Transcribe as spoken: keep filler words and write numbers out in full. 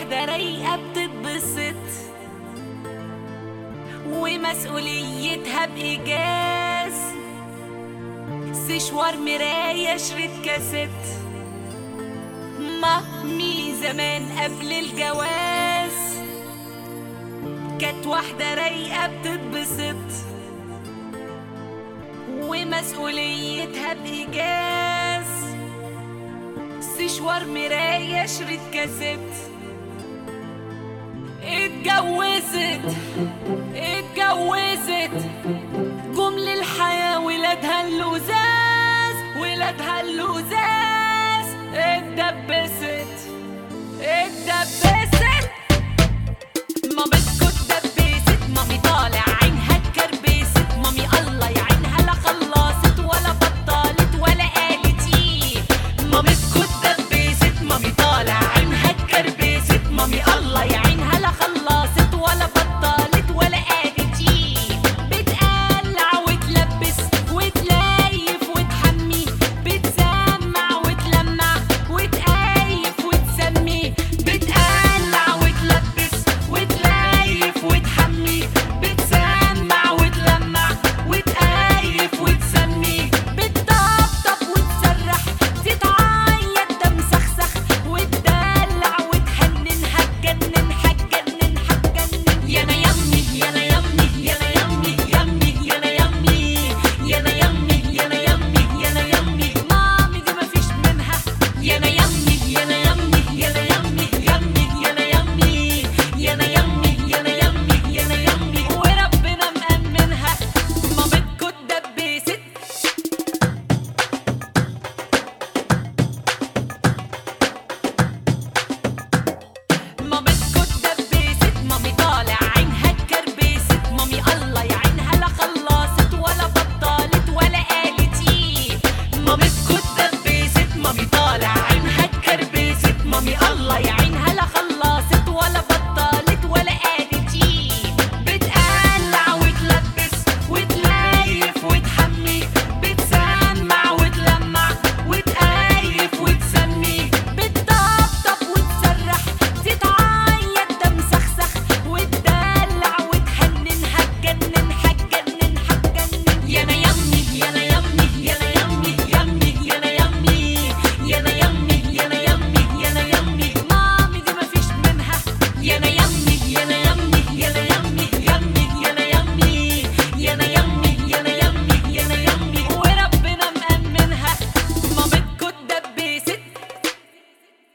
واحدة رايقة بتتبسط ومسؤوليتها بإيجاز، سشوار مراية شريط كاسيت. مامي زمان قبل الجواز كانت واحدة رايقة بتتبسط ومسؤوليتها بإيجاز، سشوار مراية شريط كاسيت. اتجوزت اتجوزت جم للحياة ولادها اللزاز، ولادها اللزاز. اتدبست اتدبست مامتكو اتدبست، مامي طالع عينها اتكربست، مامي الله يعينها لا خلصت ولا بطلت ولا قالت ايه. مامتكو اتدبست، مامي طالع عينها اتكربست، مامي الله يعينها لا خلصت ولا بطلت ولا قالت ايه. بتقلع وتلبس وتليف وتحمي، بتسمع وتلمع وتقيف وتسمي. بتقلع وتلبس وتليف وتحمي، بتسمع وتلمع وتقيف وتسمي. بتطبطب وتسرح تتعيط تمسخسخ وتدلع وتحنن، هتجنن هتجنن هتجنن. يانا يمي يانا يمي يانا يمي يمي يانا يمي يانا يمي يانا يمي يانا يمي. مامي دي مفيش منها. يانا يمي يانا يمي يانا يمي يمي يانا يمي يانا يمي يانا يمي يانا يمي. وربنا مأمنها. مامتكو اتدبست مامتكو اتدبست، مامي طالع عينها اتكربست، مامي الله يعينها لا خلصت ولا بطلت ولا قالت ايه. مامتكو اتدبست، مامي طالع عينها اتكربست، مامي الله يعينها لا خلصت ولا بطلت ولا قالت ايه. بتقلع وتلبس وتليف وتحمي، بتسمع وتلمع وتقيف وتسمي. بتطبطب وتسرح تتعيط تمسخسخ وتدلع وتحنن، هتجنن هتجنن هتجنن. يانا يمي يانا يمي يانا يمي يمي يانا يمي يانا يمي يانا يمي يانا يمي. مامي دي مفيش منها. يانا